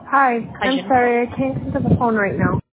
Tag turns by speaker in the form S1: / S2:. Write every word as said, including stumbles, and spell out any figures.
S1: Hi.
S2: Hi,
S1: I'm
S2: Jennifer.
S1: sorry, I can't come to the phone right now.